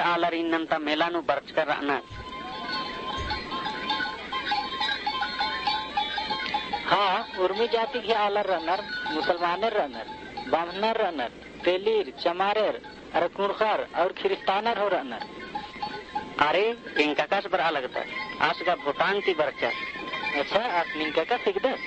आलर इन्नंता मेलानु बरचकर रहना हाँ उर्मी जाति के आलर रनर मुसलमानेर रनर बामनर रनर तेलीर चमारेर अरे कुणखर और खिरिस्तानर हो रनर अरे इनका कस बरा लगता आज का भूटान की बरचा अच्छा आज निंका का सिकदस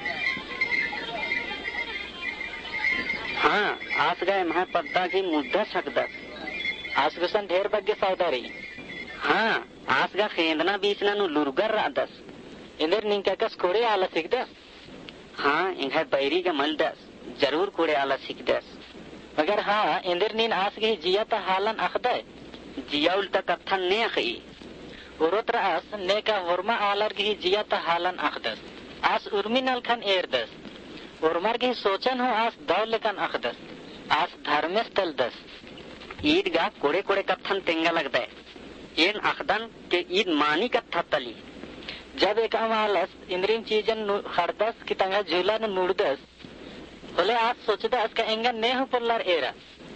हाँ आज गए महा पद्दा की मुद्दा सकदस आज गुसन ढेर बग्गे सौदारी हाँ आज का खेंदना बीचना नु लुरगर रादस इंदर निंका कस कोड़े आला सिकदस हाँ इन्हें बैरी का मलदस जरूर कोड़े आला सिकदस मगर हाँ इंदर नीन आज की जिया ता हालन अखदा जिया उल्टा कथन ने खई उरोत्र आस ने का होरमा आलर की जिया ता हालन अखदस आस उर्मी नलखन एरदस उर्मर की सोचन हो आस दौल कन अखदस आस धर्मेस तलदस ईद गा कोड़े कोड़े कथन तेंगा लगता है इन अखदन के ईद मानी कथा तली जब एक अमालस इंद्रिम चीजन खरदस की तंगा झूला न नुड़दस बोले आज सोचदस का एंगा ने हो पुल्लर एरा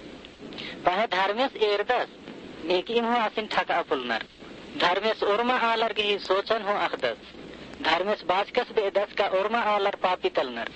पहे धर्मेस एरदस नेकीम हो आसिन ठका पुलनर धर्मेस उर्मा आलर की सोचन हो अखदस धर्मेस बाजकस बेदस का उर्मा आलर पापी तलनर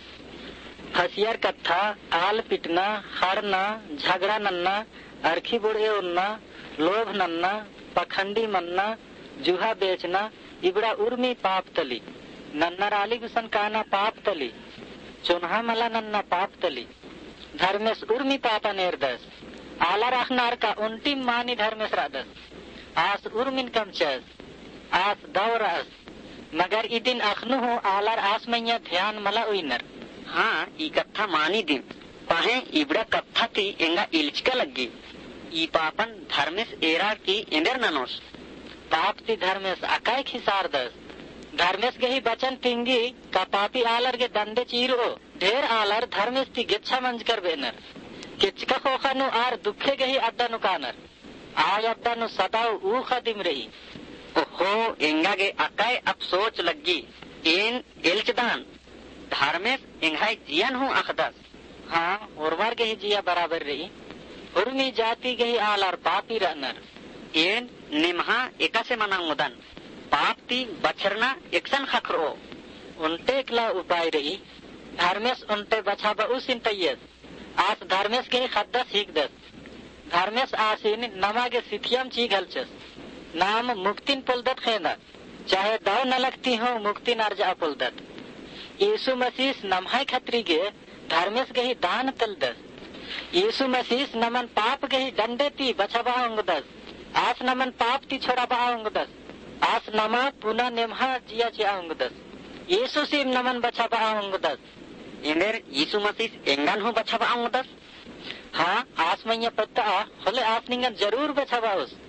हसियर कथा आल पिटना हरना झगड़ा नन्ना अरखी बुढ़े उन्ना लोभ नन्ना पखंडी मन्ना जुहा बेचना इबड़ा उर्मी पाप तली नन्ना राली गुसन काना पाप तली चुनहा मला नन्ना पाप तली धर्मेस उर्मी पापा नेरदस आला रखनार का उल्टी मानी धर्मेस रादस आस उर्मिन कमचस आस दौरस मगर इदिन अखनु हो आलार आस मैया ध्यान मला उइनर हाँ ई कथा मानी दिन पाहे इबड़ा कथा थी एंगा इल्चका लगी ई पापन धर्मेस एरा की इंदर ननोस पाप ती धर्मेस अकाय खिसार दस धर्मेस के ही बचन पिंगी का पापी आलर के दंडे चीरो ढेर आलर धर्मेस ती गिच्छा मंज कर बेनर किचका खोखनु आर दुखे के ही अद्दा नुकानर आय अद्दा नु सदाव ऊ खदिम रही ओहो एंगा के अकाय अब सोच लगी इन इल्चदान धर्मेस एंगाई जियन हूँ अखदस हाँ उर्वर के ही जिया बराबर रही उर्मी जाति के ही आलर पापी रहनर इन निमहा एका से मना मुदन पाप ती बछरना एकसन खखरो उनटे एकला उपाय रही धर्मेस उनटे बछाबा उसिन तैयस आस धर्मेस के खद्दा सीख दस धर्मेस आसिन नमा के सिथियम ची घलचस नाम मुक्तिन पुलदत खेदा चाहे दाव न लगती हो मुक्ति नार्जा पुलदत यीशु मसीह नमहाय खत्री के धर्मेस के ही दान तल दस यीशु मसीह नमन पाप के ही दंडे ती बछाबा दस आस नमन पाप ती छोड़ा बा दस आस नमा पुनः नेमहा जिया चिया दस यीशु सिम नमन बछाबा दस इंदर यीशु मसीह एंगन हो बछाबा दस हाँ आस मैया पत्ता होले आस निंगन जरूर बछाबा उस